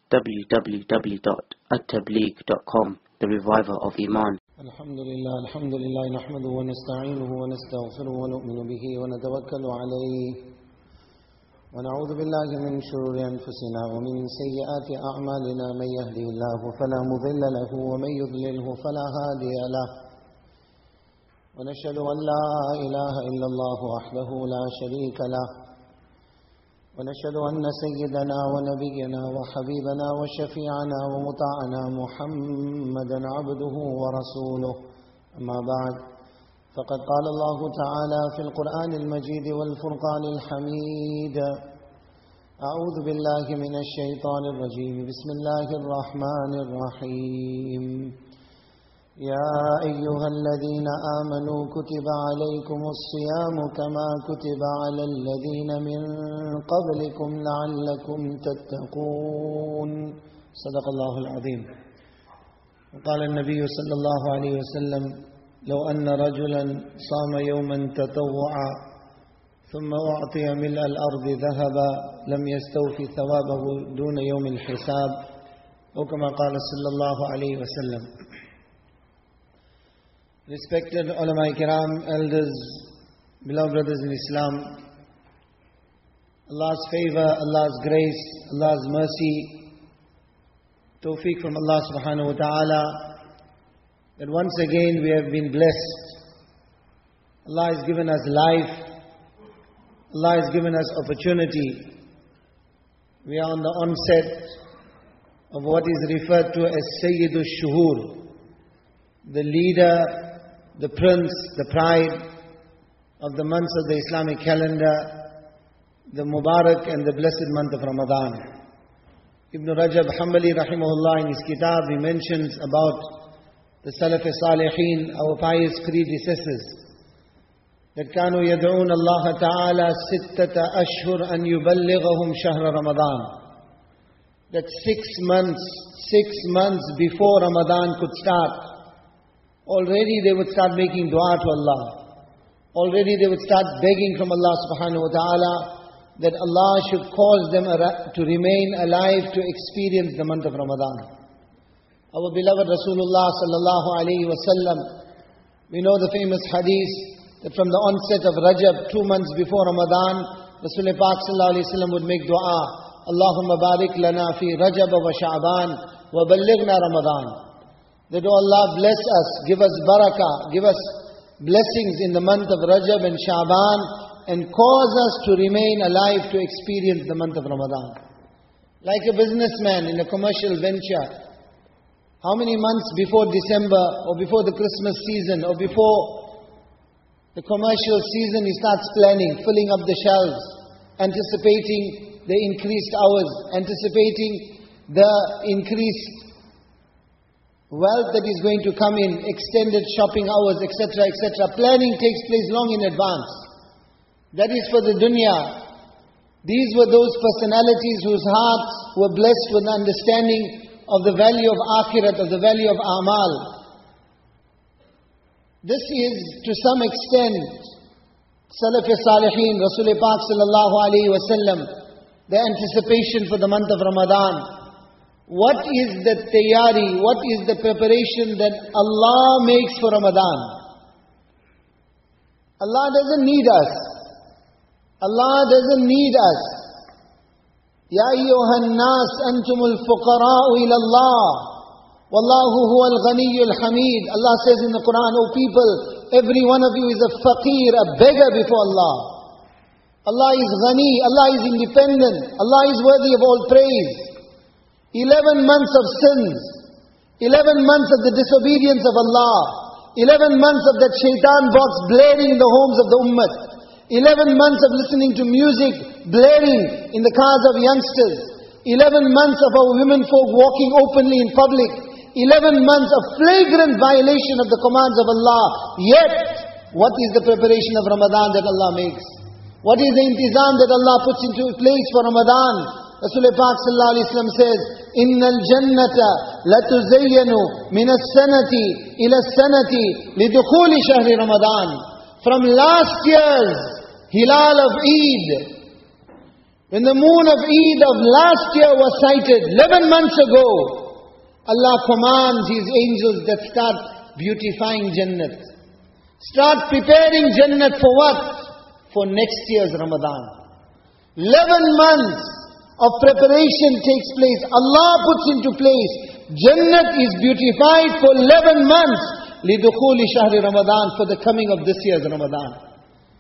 www.attableek.com, the reviver of Iman. الحمد لله نحمده ونستعينه ونستغفره ونؤمن به ونتوكل عليه ونعوذ بالله من شرور أنفسنا ومن سيئات أعمالنا من يهده الله فلا مضل له ومن يضلله فلا هادي له ونشهد أن لا إله إلا الله وحده لا شريك له ونشهد أن سيدنا ونبينا وحبيبنا وشفيعنا ومطاعنا محمدا عبده ورسوله أما بعد فقد قال الله تعالى في القرآن المجيد والفرقان الحميد أعوذ بالله من الشيطان الرجيم بسم الله الرحمن الرحيم يا أيها الذين آمنوا كتب عليكم الصيام كما كتب على الذين من قبلكم لعلكم تتقون صدق الله العظيم. وقال النبي صلى الله عليه وسلم لو أن رجلا صام يوما تطوعا ثم أعطي ملء الأرض ذهبا لم يستوفي ثوابه دون يوم الحساب أو كما قال صلى الله عليه وسلم. Respected ulama kiram, elders, beloved brothers in Islam, Allah's favor, Allah's grace, Allah's mercy, tawfiq from Allah subhanahu wa ta'ala, that once again we have been blessed. Allah has given us life, Allah has given us opportunity. We are on the onset of what is referred to as Sayyidu Shuhur, the leader, the prince, the pride of the months of the Islamic calendar, the Mubarak and the blessed month of Ramadan. Ibn Rajab Hanbali rahimahullah in his kitab, he mentions about the Salaf Salihin, our pious predecessors, that كانوا يدعون الله تعالى 6 أشهر أن يبلغهم شهر رمضان. That 6 months before Ramadan could start, already they would start making dua to Allah. Already they would start begging from Allah subhanahu wa ta'ala that Allah should cause them to remain alive to experience the month of Ramadan. Our beloved Rasulullah sallallahu alayhi wa sallam, we know the famous hadith that from the onset of Rajab, 2 months before Ramadan, Rasulullah Pak sallallahu alayhi wa sallam would make dua, Allahumma barik lana fi Rajab wa Sha'ban wa ballighna Ramadan. That, oh Allah, bless us, give us barakah, give us blessings in the month of Rajab and Sha'ban, and cause us to remain alive to experience the month of Ramadan. Like a businessman in a commercial venture, how many months before December, or before the Christmas season, or before the commercial season he starts planning, filling up the shelves, anticipating the increased hours, anticipating the increased wealth that is going to come in, extended shopping hours, etc., etc. Planning takes place long in advance. That is for the dunya. These were those personalities whose hearts were blessed with understanding of the value of akhirat, of the value of amal. This is, to some extent, Salaf Salihin, Rasul Pak sallallahu alayhi wa sallam, the anticipation for the month of Ramadan. What is the tayari, what is the preparation that Allah makes for Ramadan? Allah doesn't need us. Allah doesn't need us. Ya ayyuhan nas antumul fuqara'u ila Allah. Wallahu huwal ghaniyyul hamid. Allah says in the Quran, O people, every one of you is a faqir, a beggar before Allah. Allah is ghani, Allah is independent, Allah is worthy of all praise. 11 months of sins, 11 months of the disobedience of Allah, 11 months of that shaitan box blaring in the homes of the ummah, 11 months of listening to music blaring in the cars of youngsters, 11 months of our women folk walking openly in public, 11 months of flagrant violation of the commands of Allah. Yet, what is the preparation of Ramadan that Allah makes? What is the intizam that Allah puts into place for Ramadan? Rasulullah Pak sallallahu alayhi wa sallam says, Innal jannata latuzayyanu min as-sanati ila as-sanati lidukhuli shahri Ramadan. From last year's Hilal of Eid When the moon of Eid of last year was sighted, 11 months ago, Allah commands His angels that start beautifying Jannat. Start preparing Jannat for what? For next year's Ramadan. 11 months of preparation takes place. Allah puts into place. Jannat is beautified for 11 months. لِدُخُولِ شَهْرِ Ramadan, for the coming of this year's Ramadan.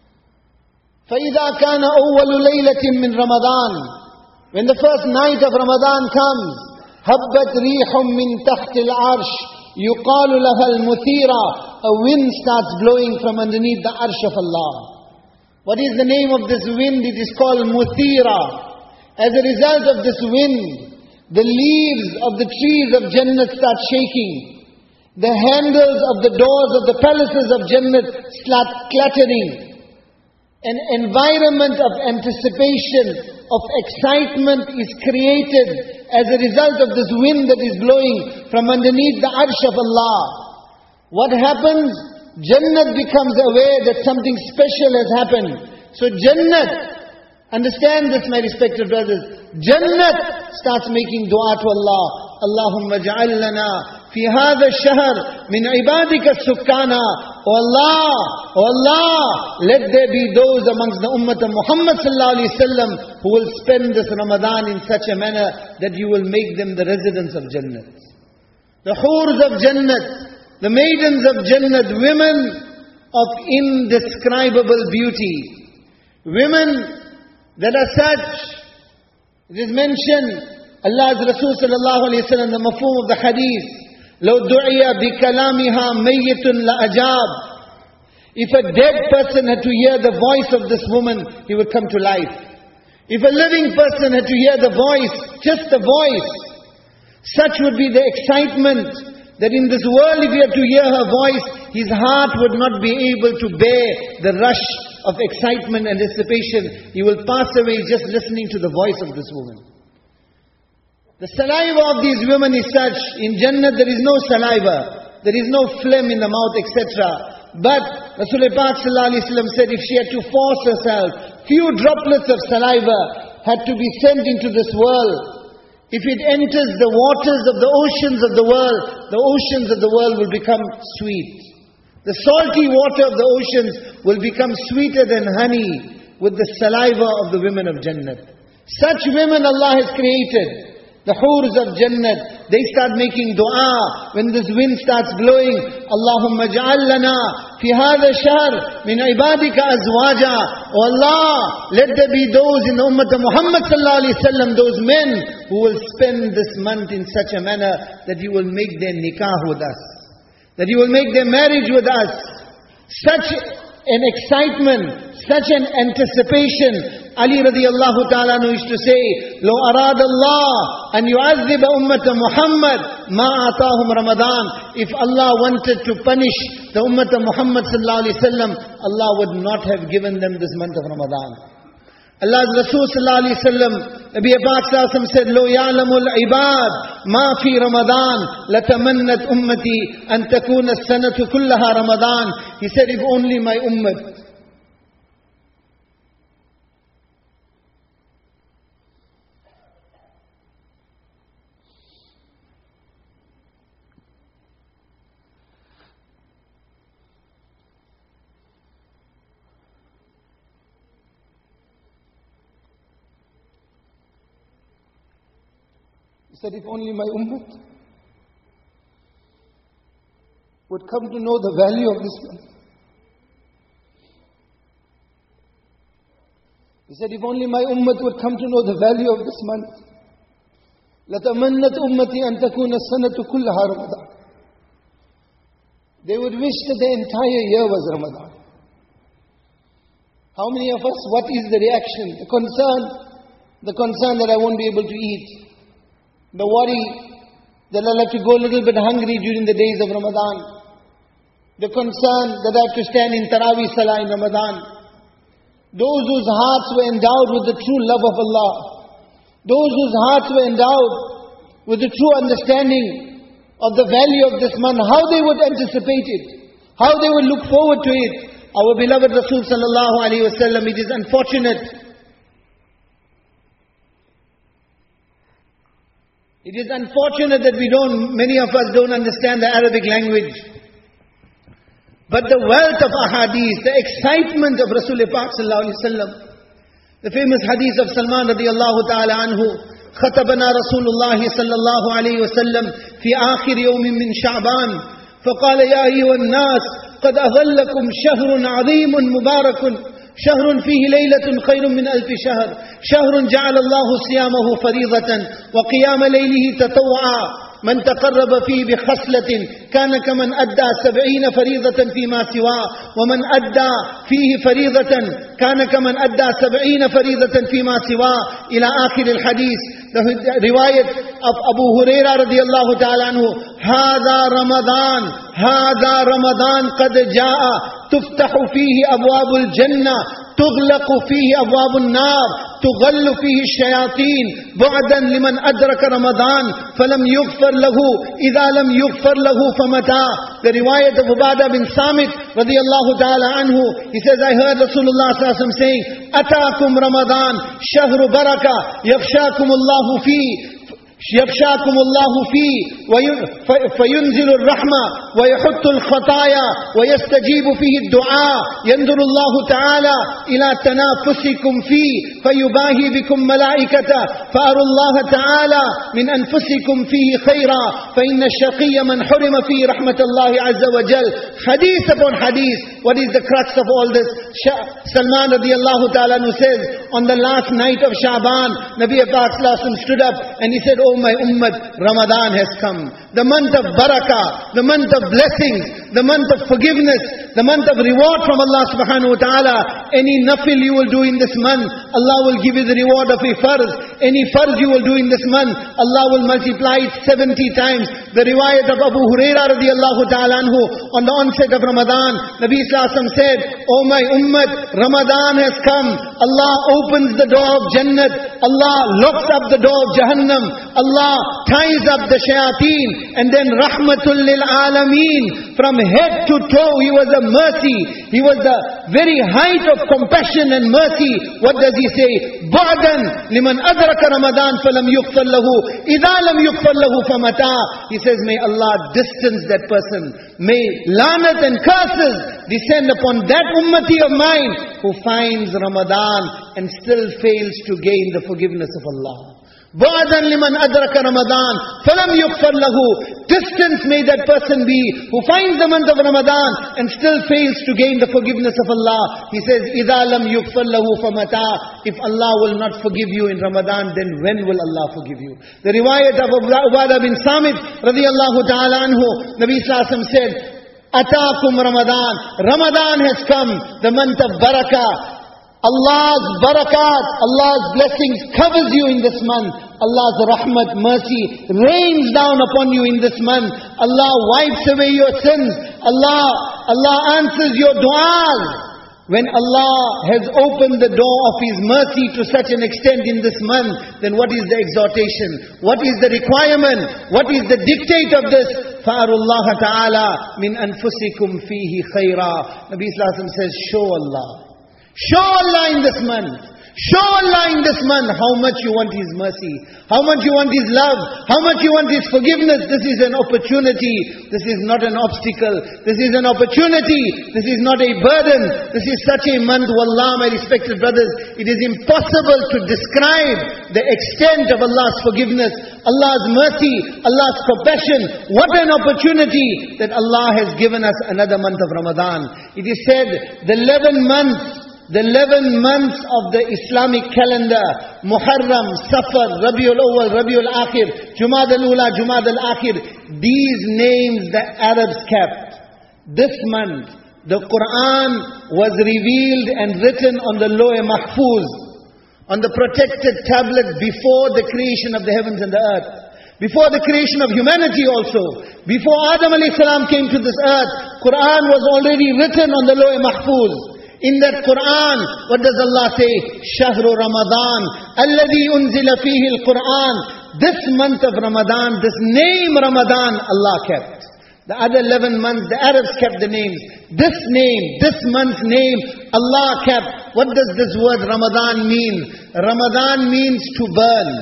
فَإِذَا كَانَ أَوَّلُ لَيْلَةٍ مِّن رَمَضَانٍ, when the first night of Ramadan comes, هَبَّتْ رِيحٌ مِّن تَحْتِ الْعَرْشِ يُقَالُ لَهَا الْمُثِيرَةِ, a wind starts blowing from underneath the arsh of Allah. What is the name of this wind? It is called Muthira. As a result of this wind, the leaves of the trees of Jannat start shaking. The handles of the doors of the palaces of Jannat start clattering. An environment of anticipation, of excitement is created as a result of this wind that is blowing from underneath the arsh of Allah. What happens? Jannat becomes aware that something special has happened. So Jannat, understand this my respected brothers, Jannat starts making dua to Allah. Allahumma ja'al lana fi hadha ash-shahr min ibadika sukkana. Oh Allah, let there be those amongst the ummah of Muhammad sallallahu alaihi wasallam who will spend this Ramadan in such a manner that you will make them the residents of Jannat. The hurs of Jannat, the maidens of Jannat, women of indescribable beauty. Women that are such, it is mentioned, Allah's Rasul sallallahu alayhi wa sallam, the mafhum of the hadith, لَوْ دُعِيَ بِكَلَامِهَا مَيِّتٌ لَأَجَابٍ. If a dead person had to hear the voice of this woman, he would come to life. If a living person had to hear the voice, just the voice, such would be the excitement that in this world, if he had to hear her voice, his heart would not be able to bear the rush of excitement and anticipation. He will pass away just listening to the voice of this woman. The saliva of these women is such. In Jannah there is no saliva, there is no phlegm in the mouth, etc. But Rasulullah Pak sallallahu alaihi wasallam said, if she had to force herself, few droplets of saliva had to be sent into this world. If it enters the waters of the oceans of the world will become sweet. The salty water of the oceans will become sweeter than honey with the saliva of the women of Jannat. Such women Allah has created. The hurs of Jannat, they start making dua when this wind starts blowing. Allahumma ja'al lana fi hadha shahr min ibadika azwaja. Oh Allah, let there be those in the ummah of Muhammad sallallahu alaihi wasallam, those men who will spend this month in such a manner that you will make their nikah with us, that you will make their marriage with us. Such an excitement, such an anticipation. Ali radiallahu ta'ala used to say, لو أراد الله أن يعذب أمة محمد ما آتاهم رمضان. If Allah wanted to punish the ummah of Muhammad sallallahu alaihi wasallam, Allah would not have given them this month of Ramadan. Allah's Rasul sallallahu alaihi wasallam, Nabi Pak sallallahu alaihi wasallam said, لو يعلم العباد ما في رمضان لتمنت أمتي أن تكون السنة كلها رمضان. He said, if only my ummah, he said, if only my ummah would come to know the value of this month. He said, if only my ummah would come to know the value of this month. لَتَمَنَّتْ أُمَّتِي أَن تَكُونَ السَّنَةُ كُلَّهَا رَمَضَانَ. They would wish that the entire year was Ramadan. How many of us, what is the reaction? The concern that I won't be able to eat. The worry that I'll have to go a little bit hungry during the days of Ramadan. The concern that I have to stand in Taraweeh Salah in Ramadan. Those whose hearts were endowed with the true love of Allah. Those whose hearts were endowed with the true understanding of the value of this month. How they would anticipate it. How they would look forward to it. Our beloved Rasul sallallahu alaihi wasallam, it is unfortunate It is unfortunate that many of us don't understand the Arabic language. But the wealth of ahadith, the excitement of Rasulullah Pak sallallahu alaihi wasallam. The famous hadith of Salman radiallahu ta'ala anhu, خطبنا رسول الله صلى الله عليه وسلم في آخر يوم من شعبان فقال يا أيها الناس قد أظلكم شهر عظيم مبارك شهر فيه ليلة خير من 1000 شهر شهر جعل الله صيامه فريضة وقيام ليله تطوعا من تقرب فيه بخصلة كان كمن أدى 70 فريضة فيما سواه ومن أدى فيه فريضة كان كمن أدى 70 فريضة فيما سواه إلى آخر الحديث. The riwayat of Abu Huraira radiallahu ta'ala anhu, هذا رمضان قد جاء تفتح فيه أبواب الجنة تغلق فيه أبواب النار تغل فيه الشياطين بعدا لمن أدرك رمضان فلم يغفر له إذا لم يغفر له فمتى. The riwayat of Ubadah bin Samit radiallahu ta'ala anhu, he says, I heard Rasulullah sallallahu alaihi wasallam saying, أتاكم رمضان شهر بركة يخشاكم الله فيه يخشاكم الله فيه فينزل الرحمة ويحط الخطايا ويستجيب فيه الدعاء ينظر الله تعالى إلى تنافسكم فيه فيباهي بكم ملائكته فأروا الله تعالى من أنفسكم فيه خيرا فإن الشقي من حرم فيه رحمة الله عز وجل. Hadith upon hadith. What is the crux of all this? Salman radiallahu ta'ala who says, on the last night of Sha'ban, Nabi Pak stood up and he said, oh my ummah, Ramadan has come. The month of barakah, the month of blessings, the month of forgiveness, the month of reward from Allah subhanahu wa ta'ala. Any nafil you will do in this month, Allah will give you the reward of a farz. Any farz you will do in this month, Allah will multiply it 70 times. The riwayat of Abu Huraira radiallahu ta'ala anhu, on the onset of Ramadan, Nabi sallallahu alaihi wasallam said, oh my ummah, Ramadan has come. Allah opens the door of Jannat. Allah locks up the door of Jahannam. Allah ties up the shayateen, and then rahmatul lil alameen. From head to toe, He was a mercy. He was the very height of compassion and mercy. What does He say? Ba'dan liman adraka Ramadan falam yughfar lahu idha lam yughfar lahu famata. He says, may Allah distance that person. May lanat and curses descend upon that ummati of mine who finds Ramadan and still fails to gain the forgiveness of Allah. Ba'dan liman adraka Ramadan falam yughfar lahu. Distance may that person be who finds the month of Ramadan and still fails to gain the forgiveness of Allah. He says, idha lam yughfar lahu famata. If Allah will not forgive you in Ramadan, then when will Allah forgive you? The riwayat of Ubadah bin Samit radiyallahu ta'ala anhu, Nabi sallallahu alaihi wasallam said, Ataakum Ramadan. Ramadan has come, the month of barakah. Allah's barakat, Allah's blessings covers you in this month. Allah's rahmat, mercy rains down upon you in this month. Allah wipes away your sins. Allah answers your du'as. When Allah has opened the door of His mercy to such an extent in this month, then what is the exhortation? What is the requirement? What is the dictate of this? فَأَرُوا اللَّهَ تَعَالَى مِنْ أَنفُسِكُمْ فِيهِ خَيْرًا. Nabi Sallallahu Alaihi Wasallam says, show Allah. Show Allah in this month. Show Allah in this month how much you want His mercy, how much you want His love, how much you want His forgiveness. This is an opportunity. This is not an obstacle. This is an opportunity. This is not a burden. This is such a month, wallah, my respected brothers, it is impossible to describe the extent of Allah's forgiveness, Allah's mercy, Allah's compassion. What an opportunity that Allah has given us another month of Ramadan. It is said, the 11 months of the Islamic calendar, Muharram, Safar, Rabiul Awwal, Rabiul Akhir, Jumad al-Ula, Jumad al-Akhir, these names the Arabs kept. This month, the Quran was revealed and written on the Lawh Mahfuz, on the protected tablet before the creation of the heavens and the earth. Before the creation of humanity also. Before Adam alayhi salam came to this earth, Quran was already written on the Lawh Mahfuz. In that Quran, what does Allah say? Shahru Ramadan, alladhi unzila fihi al-Quran. This month of Ramadan, this name Ramadan, Allah kept. The other 11 months, the Arabs kept the names. This name, this month's name, Allah kept. What does this word Ramadan mean? Ramadan means to burn.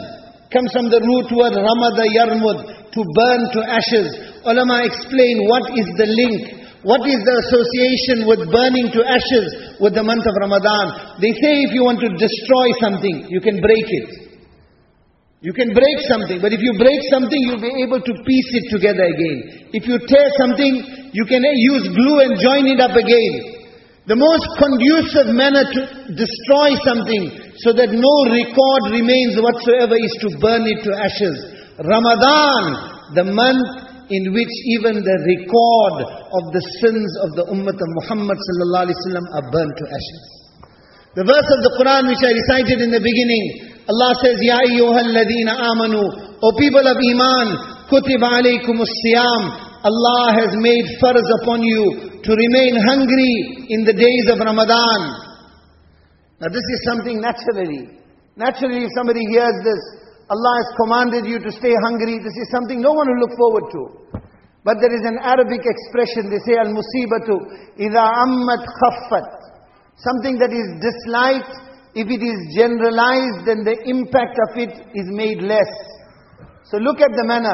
Comes from the root word Ramada Yarmud, to burn to ashes. Ulama explain what is the link, what is the association with burning to ashes with the month of Ramadan. They say if you want to destroy something, you can break it. You can break something, but if you break something, you'll be able to piece it together again. If you tear something, you can use glue and join it up again. The most conducive manner to destroy something so that no record remains whatsoever is to burn it to ashes. Ramadan, the month in which even the record of the sins of the ummah of Muhammad sallallahu alaihi wasallam are burnt to ashes. The verse of the Quran which I recited in the beginning, Allah says, Ya ayyuhalladhina amanu, O people of Iman, kutiba alaykumus siyam, Allah has made farz upon you to remain hungry in the days of Ramadan. Now this is something naturally. Naturally, if somebody hears this, Allah has commanded you to stay hungry, this is something no one will look forward to. But there is an Arabic expression, they say, al-musibatu, idha ammat khaffat. Something that is disliked, if it is generalized, then the impact of it is made less. So look at the manner.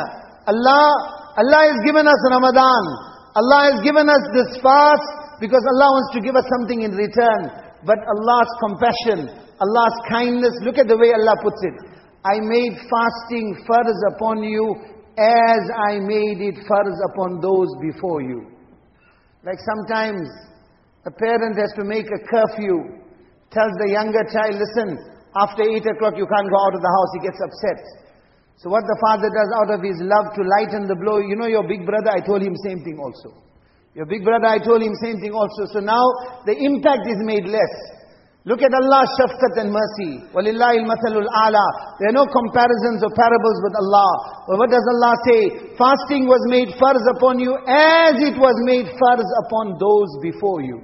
Allah has given us Ramadan. Allah has given us this fast because Allah wants to give us something in return. But Allah's compassion, Allah's kindness, look at the way Allah puts it. I made fasting farz upon you as I made it farz upon those before you. Like sometimes a parent has to make a curfew, tells the younger child, listen, after 8 o'clock you can't go out of the house, he gets upset. So what the father does out of his love to lighten the blow, you know your big brother, I told him same thing also. Your big brother, I told him same thing also. So now the impact is made less. Look at Allah's shafqat and mercy. وَلِلَّهِ الْمَثَلُ الْأَعْلَى. There are no comparisons or parables with Allah. But what does Allah say? Fasting was made farz upon you as it was made farz upon those before you.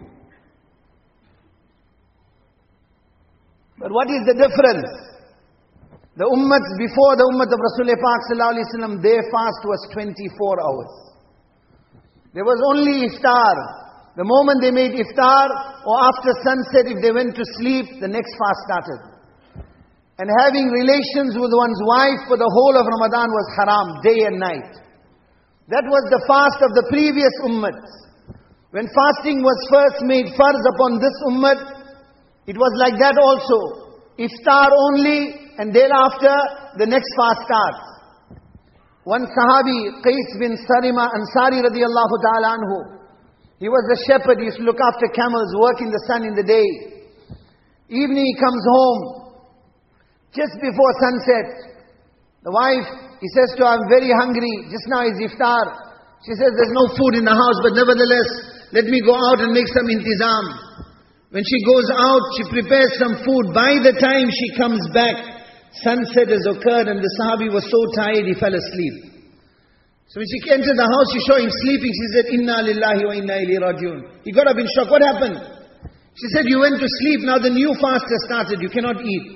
But what is the difference? The ummahs before the ummah of Rasulullah Pak sallallahu alaihi wasallam, their fast was 24 hours. There was only iftar. The moment they made iftar, or after sunset, if they went to sleep, the next fast started. And having relations with one's wife for the whole of Ramadan was haram, day and night. That was the fast of the previous ummahs. When fasting was first made farz upon this ummah, it was like that also. Iftar only, and thereafter, the next fast starts. One Sahabi, Qais bin Sarima Ansari radiyallahu ta'ala anhu, he was a shepherd, he used to look after camels, work in the sun in the day. Evening he comes home, just before sunset. The wife, he says to her, I'm very hungry, just now is iftar. She says, there's no food in the house, but nevertheless, let me go out and make some intizam. When she goes out, she prepares some food. By the time she comes back, sunset has occurred and the Sahabi was so tired he fell asleep. So when she entered the house, she saw him sleeping. She said, Inna lillahi wa inna ilayhi rajiun. He got up in shock. What happened? She said, you went to sleep. Now the new fast has started. You cannot eat.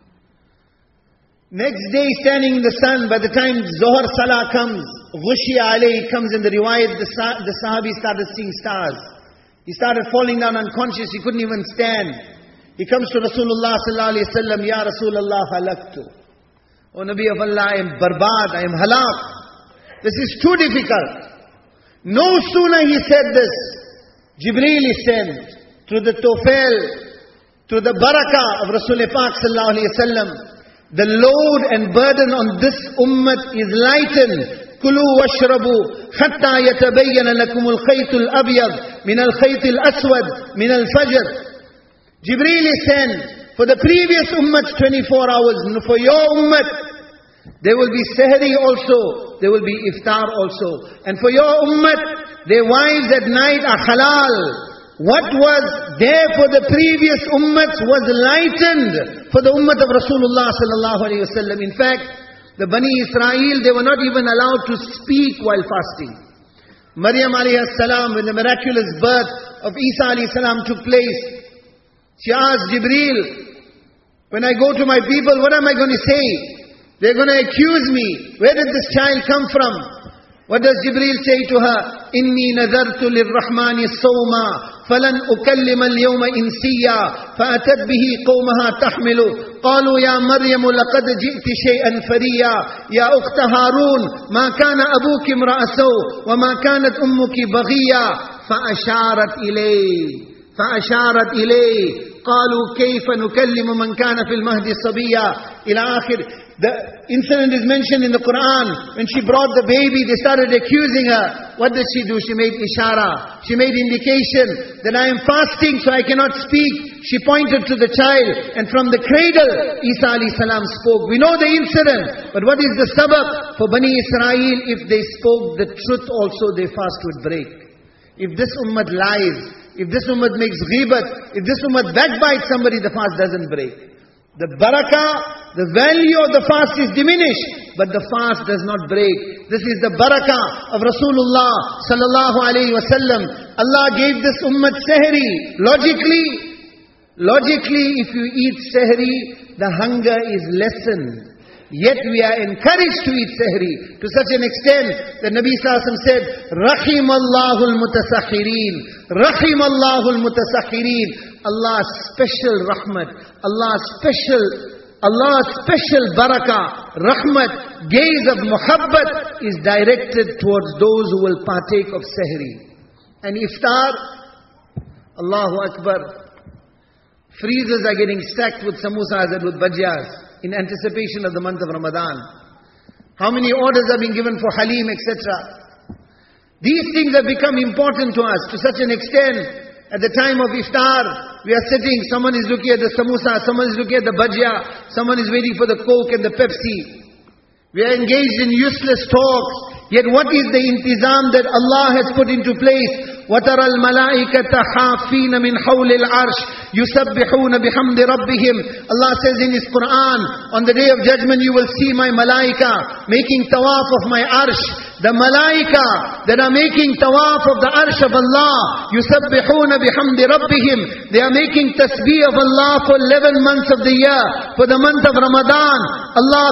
Next day, standing in the sun, by the time Zohar Salah comes, Ghushiya alayhi comes in the riwayat, the Sahabi started seeing stars. He started falling down unconscious. He couldn't even stand. He comes to Rasulullah sallallahu alayhi wa sallam, Ya Rasulullah halaktu. O Nabi of Allah, I am barbad, I am halak. This is too difficult. No sooner he said this, Jibreel is sent through the tawfail, through the barakah of Rasulullah Pak sallallahu alayhi wa sallam. The load and burden on this ummah is lightened. كُلُوا وَاشْرَبُوا حَتَّى يَتَبَيَّنَ لَكُمُ الْخَيْطُ الْأَبْيَضُ مِنَ الْخَيْطِ الْأَسْوَدِ مِنَ الْفَجْرِ. Jibreel is sent for the previous ummah 24 hours. For your ummah, there will be sahri also. There will be iftar also. And for your ummah, their wives at night are halal. What was there for the previous ummahs was lightened for the ummah of Rasulullah sallallahu alaihi wasallam. In fact, the Bani Israel, they were not even allowed to speak while fasting. Maryam alayhi salam, when the miraculous birth of Isa alayhi salam took place, she asked Jibreel, when I go to my people, what am I going to say? They're going to accuse me. Where did this child come from? What does Jibreel say to her? Inni nadartu lirrahmani sawma فلن أكلم اليوم إنسيا فأتت به قومها تحمل قالوا يا مريم لقد جئت شيئا فريا يا أخت هارون ما كان أبوك امرأ سوء وما كانت أمك بغيا فأشارت إليه قالوا كيف نكلم من كان في المهد صبيا إلى آخر. The incident is mentioned in the Quran. When she brought the baby, they started accusing her. What did she do? She made ishara. She made indication that I am fasting, so I cannot speak. She pointed to the child, and from the cradle, Isa alayhi salam spoke. We know the incident, but what is the sabab? For Bani Israel, if they spoke the truth also, their fast would break. If this ummah lies, if this ummah makes ghibat, if this ummah backbites somebody, the fast doesn't break. The barakah, the value of the fast is diminished, but the fast does not break. This is the barakah of Rasulullah sallallahu alayhi wasallam. Allah gave this ummah sahri. Logically, if you eat sahri, the hunger is lessened. Yet we are encouraged to eat sahri to such an extent that Nabi Sallallahu Alaihi Wasallam said, Rahimallahu al-mutasakhirin. Rahimallahu al-mutasakhirin. Allah's special rahmat, Allah's special barakah, rahmat, gaze of muhabbat is directed towards those who will partake of sahri. And iftar, Allahu Akbar, freezers are getting stacked with samosas and with bhajiyas in anticipation of the month of Ramadan. How many orders are being given for halim, etc. These things have become important to us to such an extent. At the time of iftar, we are sitting, someone is looking at the samosa, someone is looking at the bhajia, someone is waiting for the Coke and the Pepsi. We are engaged in useless talks. Yet what is the intizam that Allah has put into place? وَتَرَى الْمَلَائِكَةَ حَافِينَ مِنْ حَوْلِ الْعَرْشِ يُسَبِّحُونَ بِحَمْدِ رَبِّهِمْ. Allah says in His Quran, on the day of judgment you will see my malaika making tawaf of my arsh. The malaika that are making tawaf of the arsh of Allah, يُسَبِّحُونَ بِحَمْدِ رَبِّهِمْ. They are making tasbih of Allah for 11 months of the year. For the month of Ramadan, Allah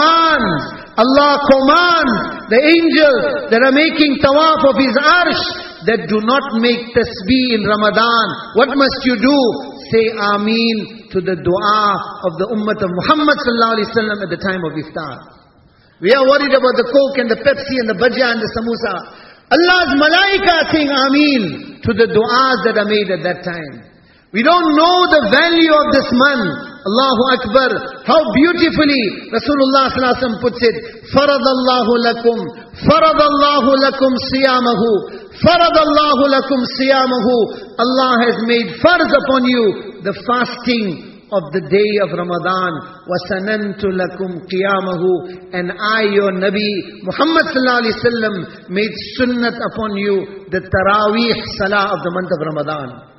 commands the angels that are making tawaf of His arsh that do not make tasbih in Ramadan. What must you do? Say Ameen to the dua of the ummah of Muhammad sallallahu alaihi wasallam at the time of iftar. We are worried about the Coke and the Pepsi and the bhajia and the samosa. Allah's malaika are saying Ameen to the du'as that are made at that time. We don't know the value of this month. Allahu Akbar. How beautifully Rasulullah sallallahu alaihi wasallam puts it. Faradallahu lakum siyamahu. Faradallahu lakum siyamahu. Allah has made farz upon you the fasting of the day of Ramadan. وَسَنَنْتُ لَكُمْ قِيَامَهُ. And I, your Nabi Muhammad sallallahu alaihi wasallam, made sunnat upon you the Taraweeh Salah of the month of Ramadan.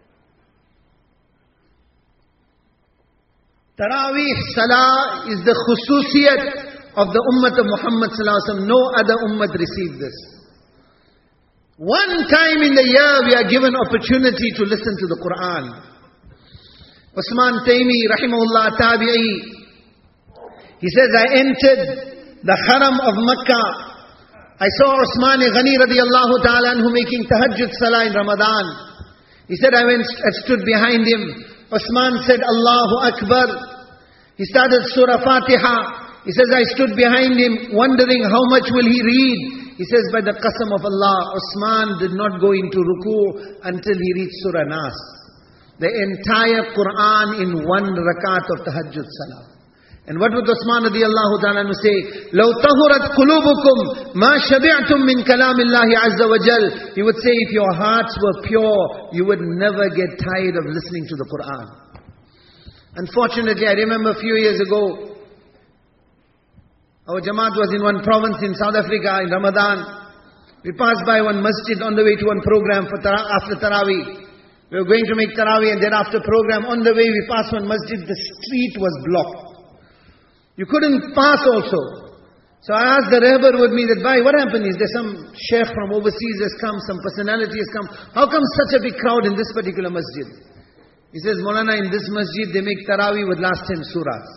Taraweeh Salah is the khususiyat of the ummah of Muhammad sallallahu alaihi wasallam. No other ummah received this. One time in the year we are given opportunity to listen to the Quran. Usman Taymi rahimahullah tabi'i, he says, I entered the haram of Makkah. I saw Usman Ghani radiyallahu ta'ala anhu making tahajjud salah in Ramadan. He said, I stood behind him. Usman said, Allahu Akbar. He started Surah Fatiha. He says, I stood behind him wondering how much will he read. He says, by the qasam of Allah, Usman did not go into ruku until he reached Surah Nas. The entire Quran in one rakat of tahajjud salah. And what would Usman radiyallahu ta'ala say? لَوْ طَهُرَتْ قُلُوبُكُمْ مَا شَبِعْتُم مِّن كَلَامِ اللَّهِ عَزَّ وَجَلَّ. He would say, if your hearts were pure, you would never get tired of listening to the Quran. Unfortunately, I remember a few years ago, our Jamaat was in one province in South Africa in Ramadan. We passed by one masjid on the way to one program for after Taraweeh. We were going to make Taraweeh and then after program, on the way we passed one masjid, the street was blocked. You couldn't pass also. So I asked the Rehbar with me that, why, what happened? Is there some sheikh from overseas has come, some personality has come? How come such a big crowd in this particular masjid? He says, Maulana, in this masjid they make Taraweeh with last 10 surahs.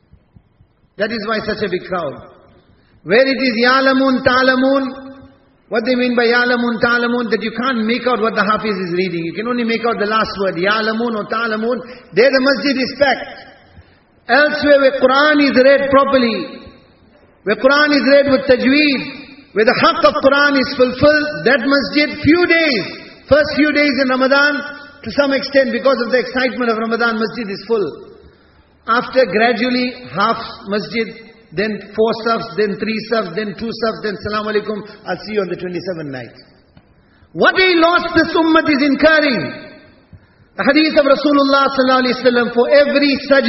That is why such a big crowd. Where it is Ya'lamun, Ta'lamun, What they mean by Ya'lamun, Ta'lamun, that you can't make out what the Hafiz is reading. You can only make out the last word, Ya'lamun or Ta'lamun. There the masjid is packed. Elsewhere where Quran is read properly, where Quran is read with tajweed, where the haqq of Quran is fulfilled, that masjid, first few days in Ramadan, to some extent because of the excitement of Ramadan, masjid is full. After gradually half masjid, then 4 safs, then 3 safs, then 2 safs, then Salaam Alaikum, I'll see you on the 27th night. What a loss this ummah is incurring. The hadith of Rasulullah sallallahu alaihi wasallam, for every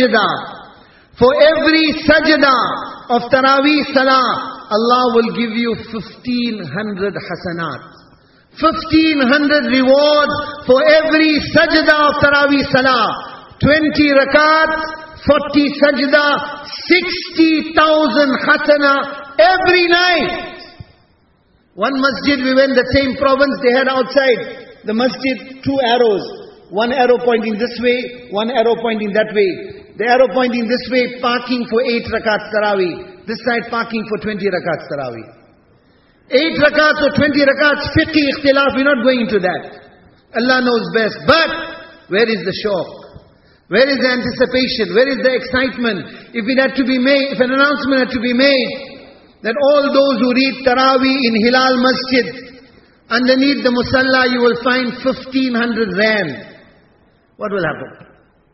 sajda of Taraweeh Salah, Allah will give you 1,500 hasanat. 1,500 rewards for every sajda of Taraweeh Salah. 20 rakat, 40 sajda, 60,000 hasana every night. One masjid, we went the same province, they had outside the masjid 2 arrows. One arrow pointing this way, one arrow pointing that way. The arrow pointing this way, parking for 8 rakats Taraweeh. This side parking for 20 rakats Taraweeh. 8 rakats or 20 rakats, fiqh ikhtilaf, we're not going into that. Allah knows best. But, where is the shauq? Where is the anticipation? Where is the excitement? If it had to be made, if an announcement had to be made, that all those who read Taraweeh in Hilal Masjid, underneath the musalla you will find 1,500 rand. What will happen?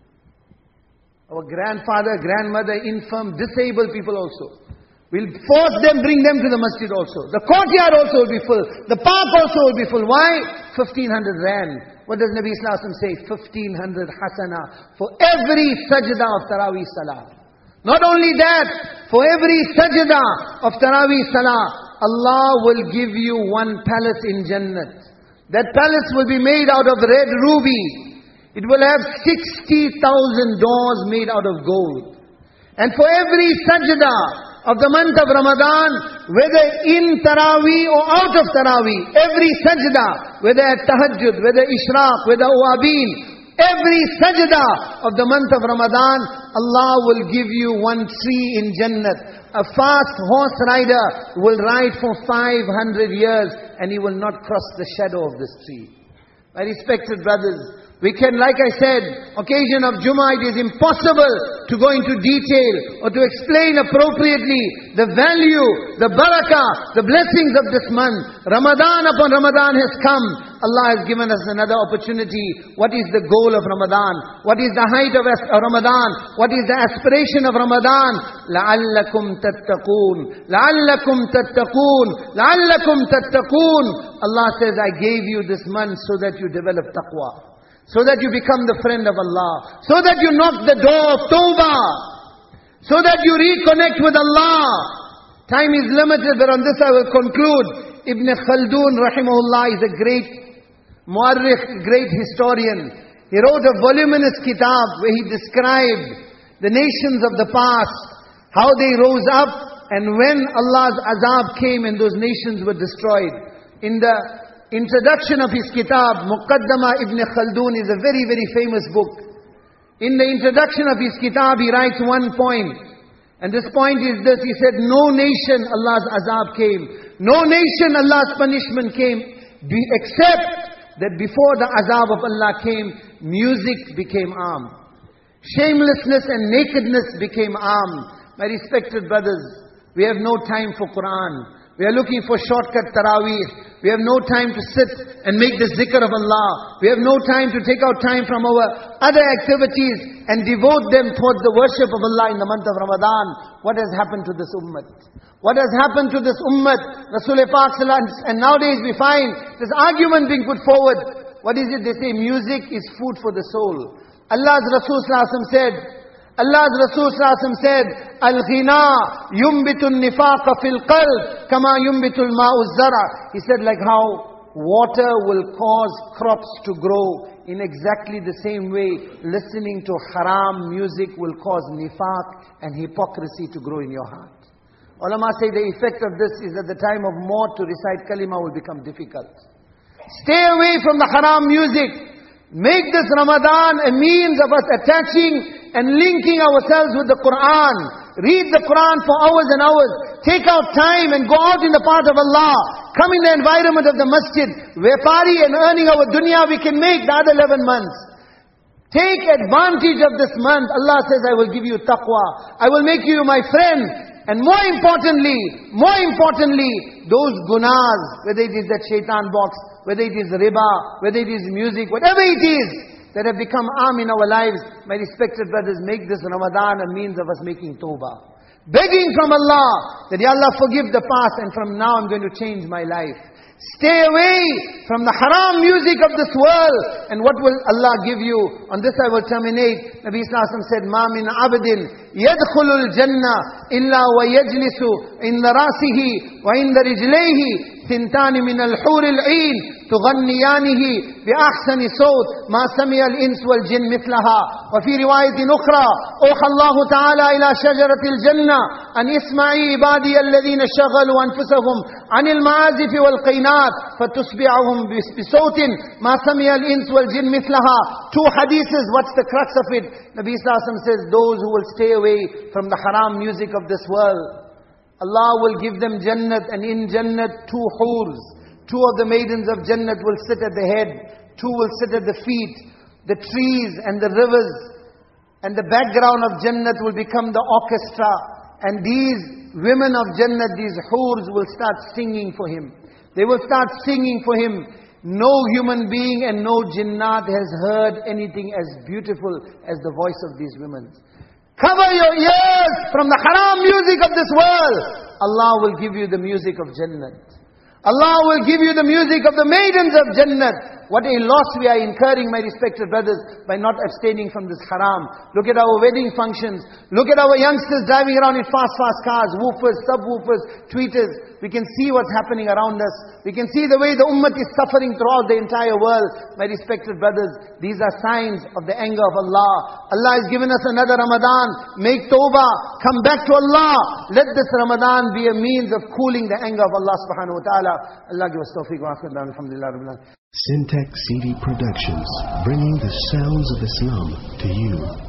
Our grandfather, grandmother, infirm, disabled people also. We'll force them, bring them to the masjid also. The courtyard also will be full. The park also will be full. Why? 1,500 rand. What does Nabi Sallallahu Alaihi Wasallam say? 1,500 hasana for every sajda of Taraweeh Salah. Not only that, for every sajda of Taraweeh Salah, Allah will give you one palace in Jannat. That palace will be made out of red ruby. It will have 60,000 doors made out of gold. And for every sajda of the month of Ramadan, whether in Taraweeh or out of Taraweeh, every sajda, whether at Tahajjud, whether Ishraq, whether Awabin, every sajda of the month of Ramadan, Allah will give you one tree in Jannat. A fast horse rider will ride for 500 years and he will not cross the shadow of this tree. My respected brothers, we can, like I said, occasion of Jummah, it is impossible to go into detail or to explain appropriately the value, the barakah, the blessings of this month. Ramadan upon Ramadan has come. Allah has given us another opportunity. What is the goal of Ramadan? What is the height of Ramadan? What is the aspiration of Ramadan? لَعَلَّكُمْ تَتَّقُونَ لَعَلَّكُمْ تَتَّقُونَ لَعَلَّكُمْ تَتَّقُونَ Allah says, I gave you this month so that you develop taqwa. So that you become the friend of Allah. So that you knock the door of Tawbah. So that you reconnect with Allah. Time is limited, but on this I will conclude. Ibn Khaldun rahimahullah is a great muarrikh, great historian. He wrote a voluminous kitab where he described the nations of the past, how they rose up, and when Allah's azab came and those nations were destroyed. In the introduction of his kitab, Muqaddama Ibn Khaldun is a very, very famous book. In the introduction of his kitab, he writes one point. And this point is this, he said, no nation Allah's azab came. No nation Allah's punishment came, except that before the azab of Allah came, music became armed. Shamelessness and nakedness became armed. My respected brothers, we have no time for Quran. We are looking for shortcut Taraweeh. We have no time to sit and make the zikr of Allah. We have no time to take out time from our other activities and devote them towards the worship of Allah in the month of Ramadan. What has happened to this ummah? What has happened to this ummah? Rasul Pak and nowadays we find this argument being put forward. What is it? They say music is food for the soul. Allah's Rasul said, Al-ghina yumbitu nifaqa fil qalb kama yumbitu al-ma'u zara. He said, like how water will cause crops to grow, in exactly the same way, listening to haram music will cause nifaq and hypocrisy to grow in your heart. Ulama say the effect of this is at the time of maut to recite kalima will become difficult. Stay away from the haram music. Make this Ramadan a means of us attaching and linking ourselves with the Quran. Read the Quran for hours and hours. take out time and go out in the path of Allah. Come in the environment of the masjid. Vepari and earning our dunya we can make the other 11 months. Take advantage of this month. Allah says, I will give you taqwa. I will make you my friend. And more importantly, those gunas, whether it is that shaitan box, whether it is riba, whether it is music, whatever it is that have become arm in our lives, my respected brothers, make this Ramadan a means of us making tawbah. Begging from Allah, that Ya Allah forgive the past and from now I'm going to change my life. Stay away from the haram music of this world. And what will Allah give you? On this I will terminate. Nabi Sallallahu Alaihi Wasallam said, مَا مِنْ عَبْدٍ يَدْخُلُ الْجَنَّةِ إِلَّا وَيَجْلِسُ عِنْدَ رَاسِهِ وَعِنْدَ رِجْلَيْهِ ثِنْتَانِ مِنَ الْحُورِ الْعِينِ تغنيانه بأحسن صوت ما سمع الإنس والجن مثلها. وفي رواية أخرى أوحى الله تعالى إلى شجرة الجنة أن اسمعي عبادي الذين شغلوا أنفسهم عن المعازف والقينات فتصبعهم بصوت ما سمع الإنس والجن مثلها. Two hadiths, what's the crux of it? Nabi Sallallahu Alaihi Wasallam says, those who will stay away from the haram music of this world, Allah will give them Jannat, and in Jannat 2 hurs. 2 of the maidens of Jannat will sit at the head, 2 will sit at the feet. The trees and the rivers and the background of Jannat will become the orchestra. And these women of Jannat, these hurs, will start singing for him. They will start singing for him. No human being and no jinnat has heard anything as beautiful as the voice of these women. Cover your ears from the haram music of this world. Allah will give you the music of Jannat. Allah will give you the music of the maidens of Jannat. What a loss we are incurring, my respected brothers, by not abstaining from this haram. Look at our wedding functions. Look at our youngsters driving around in fast cars, woofers, subwoofers, tweeters. We can see what's happening around us. We can see the way the ummah is suffering throughout the entire world. My respected brothers, these are signs of the anger of Allah. Allah has given us another Ramadan. Make tawbah. Come back to Allah. Let this Ramadan be a means of cooling the anger of Allah subhanahu wa ta'ala. Allah give us tawfiq wa afiyat. Alhamdulillah Rabbil Alamin. Syntax CD Productions, bringing the sounds of Islam to you.